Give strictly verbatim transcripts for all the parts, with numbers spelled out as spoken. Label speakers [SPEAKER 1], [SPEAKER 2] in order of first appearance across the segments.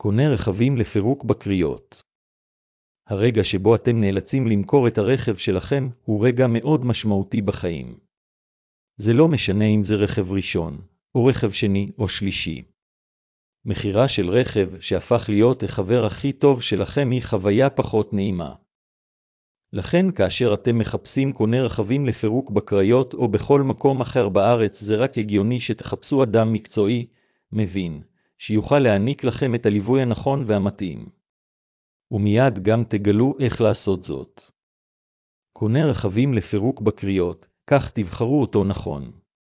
[SPEAKER 1] קונה רכבים לפירוק בקריות. הרגע שבו אתם נאלצים למכור את הרכב שלכם הוא רגע מאוד משמעותי בחיים. זה לא משנה אם זה רכב ראשון, או רכב שני או שלישי. מחירה של רכב שהפך להיות החבר הכי טוב שלכם היא חוויה פחות נעימה. לכן כאשר אתם מחפשים קונה רכבים לפירוק בקריות או בכל מקום אחר בארץ, זה רק הגיוני שתחפשו אדם מקצועי, מבין, שיוכל להעניק לכם את הליווי הנכון והמתאים. ומיד גם תגלו איך לעשות זאת. קונה רכבים לפירוק בקריות, כך תבחרו אותו נכון.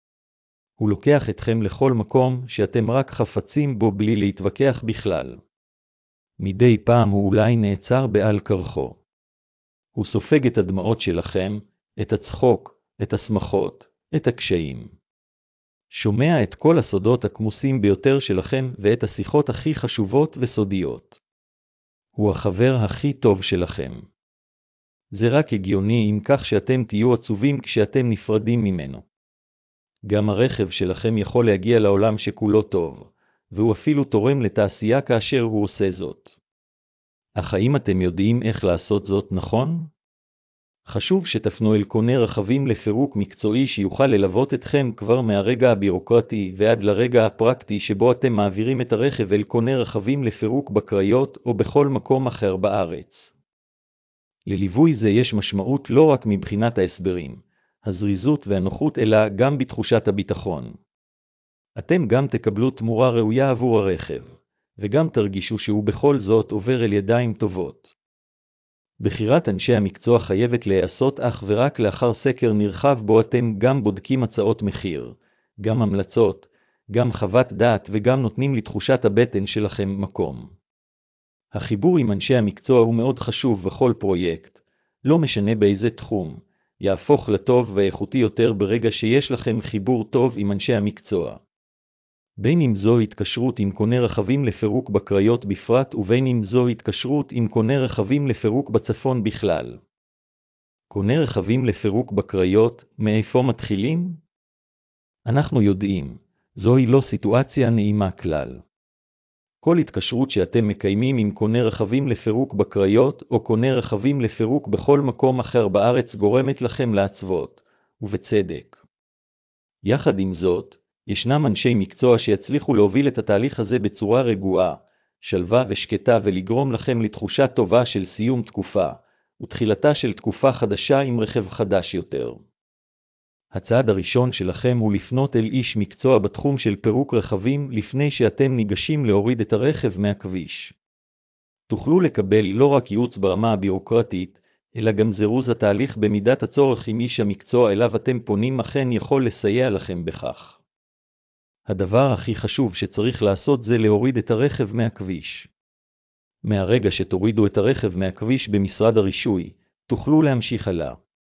[SPEAKER 1] הוא לוקח אתכם לכל מקום שאתם רק חפצים בו בלי להתווכח בכלל. מדי פעם הוא אולי נעצר בעל כרחו. הוא סופג את הדמעות שלכם, את הצחוק, את השמחות, את הקשיים. שומע את כל הסודות הכמוסים ביותר שלכם ואת השיחות הכי חשובות וסודיות. הוא החבר הכי טוב שלכם. זה רק הגיוני אם כך שאתם תהיו עצובים כשאתם נפרדים ממנו. גם הרכב שלכם יכול להגיע לעולם שכולו טוב, והוא אפילו תורם לתעשייה כאשר הוא עושה זאת. אך האם אתם יודעים איך לעשות זאת נכון? חשוב שתפנו אל קונה רכבים לפירוק מקצועי שיוכל ללוות אתכם כבר מהרגע הבירוקרטי ועד לרגע הפרקטי שבו אתם מעבירים את הרכב אל קונה רכבים לפירוק בקריות או בכל מקום אחר בארץ. לליווי זה יש משמעות לא רק מבחינת ההסברים, הזריזות והנוחות, אלא גם בתחושת הביטחון. אתם גם תקבלו תמורה ראויה עבור הרכב, וגם תרגישו שהוא בכל זאת עובר אל ידיים טובות. בחירת אנשי המקצוע חייבת להיעשות אך ורק לאחר סקר נרחב בו אתם גם בודקים הצעות מחיר, גם המלצות, גם חוות דעת וגם נותנים לתחושת הבטן שלכם מקום. החיבור עם אנשי המקצוע הוא מאוד חשוב בכל פרויקט, לא משנה באיזה תחום, יהפוך לטוב ואיכותי יותר ברגע שיש לכם חיבור טוב עם אנשי המקצוע. בין אם זו התקשרות עם קונה רכבים לפירוק בקריות בפרט ובין אם זו התקשרות עם קונה רכבים לפירוק בצפון בכלל. קונה רכבים לפירוק בקריות, מאיפה מתחילים? אנחנו יודעים, זוהי לא סיטואציה נעימה כלל. כל התקשרות שאתם מקיימים עם קונה רכבים לפירוק בקריות או קונה רכבים לפירוק בכל מקום אחר בארץ גורמת לכם לעצבות, ובצדק. יחד עם זאת, ישנם אנשי מקצוע שיצליחו להוביל את התהליך הזה בצורה רגועה, שלווה ושקטה ולגרום לכם לתחושה טובה של סיום תקופה, ותחילתה של תקופה חדשה עם רכב חדש יותר. הצעד הראשון שלכם הוא לפנות אל איש מקצוע בתחום של פירוק רכבים לפני שאתם ניגשים להוריד את הרכב מהכביש. תוכלו לקבל לא רק ייעוץ ברמה הבירוקרטית, אלא גם זירוז התהליך במידת הצורך עם איש המקצוע אליו אתם פונים אכן יכול לסייע לכם בכך. הדבר הכי חשוב שצריך לעשות זה להוריד את הרכב מהכביש. מהרגע שתורידו את הרכב מהכביש במשרד הרישוי, תוכלו להמשיך הלאה.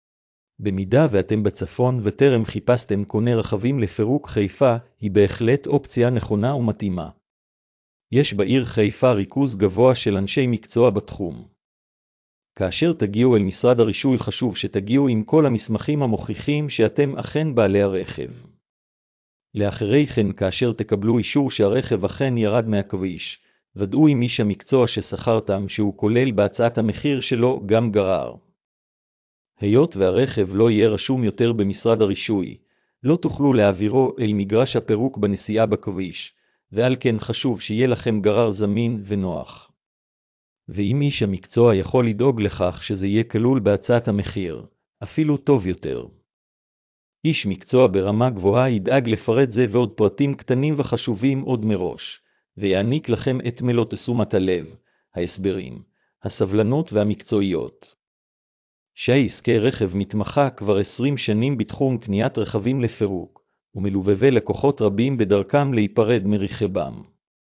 [SPEAKER 1] במידה ואתם בצפון וטרם חיפשתם קונה רכבים לפירוק, חיפה היא בהחלט אופציה נכונה ומתאימה. יש בעיר חיפה ריכוז גבוה של אנשי מקצוע בתחום. כאשר תגיעו אל משרד הרישוי חשוב שתגיעו עם כל המסמכים המוכיחים שאתם אכן בעלי הרכב. לאחרי כן כאשר תקבלו אישור שהרכב אכן ירד מהכביש, ודאו עם איש המקצוע ששכרתם שהוא כולל בהצעת המחיר שלו גם גרר. היות והרכב לא יהיה רשום יותר במשרד הרישוי, לא תוכלו להעבירו אל מגרש הפירוק בנסיעה בכביש, ועל כן חשוב שיהיה לכם גרר זמין ונוח. ואם איש המקצוע יכול לדאוג לכך שזה יהיה כלול בהצעת המחיר, אפילו טוב יותר. איש מקצוע ברמה גבוהה ידאג לפרט זה ועוד פרטים קטנים וחשובים עוד מראש, ויעניק לכם את מלוא תשומת הלב, ההסברים, הסבלנות והמקצועיות. שי עסקי רכב מתמחה כבר עשרים שנים בתחום קניית רכבים לפירוק, ומלווה לקוחות רבים בדרכם להיפרד מרכבם.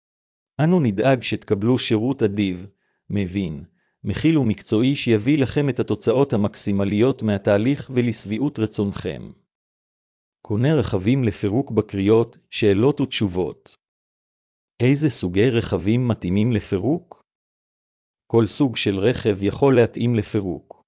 [SPEAKER 1] אנו נדאג שתקבלו שירות אדיב, מבין, מכיל ומקצועי שיביא לכם את התוצאות המקסימליות מהתהליך ולשביעות רצונכם. קונה רכבים לפירוק בקריות, שאלות ותשובות. איזה סוגי רכבים מתאימים לפירוק? כל סוג של רכב יכול להתאים לפירוק.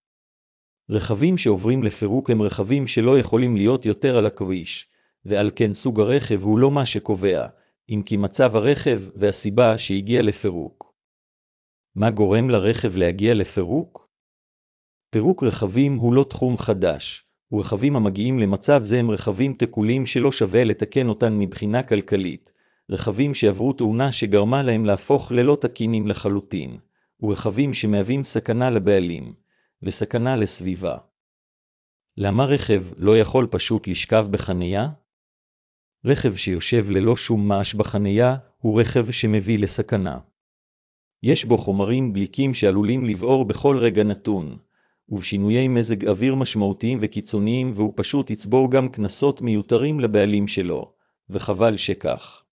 [SPEAKER 1] רכבים שעוברים לפירוק הם רכבים שלא יכולים להיות יותר על הכביש, ועל כן סוג הרכב הוא לא מה שקובע, אם כי מצב הרכב והסיבה שהגיע לפירוק. מה גורם לרכב להגיע לפירוק? פירוק רכבים הוא לא תחום חדש, ורכבים המגיעים למצב זה הם רכבים תקולים שלא שווה לתקן אותן מבחינה כלכלית, רכבים שעברו תאונה שגרמה להם להפוך ללא תקינים לחלוטין, ורכבים שמהווים סכנה לבעלים, וסכנה לסביבה. למה רכב לא יכול פשוט לשכב בחניה? רכב שיושב ללא שום מעש בחניה הוא רכב שמביא לסכנה. יש בו חומרים דליקים שעלולים לבעור בכל רגע נתון, ובשינויי מזג אוויר משמעותיים וקיצוניים, והוא פשוט יצבור גם קנסות מיותרים לבעלים שלו, וחבל שכך.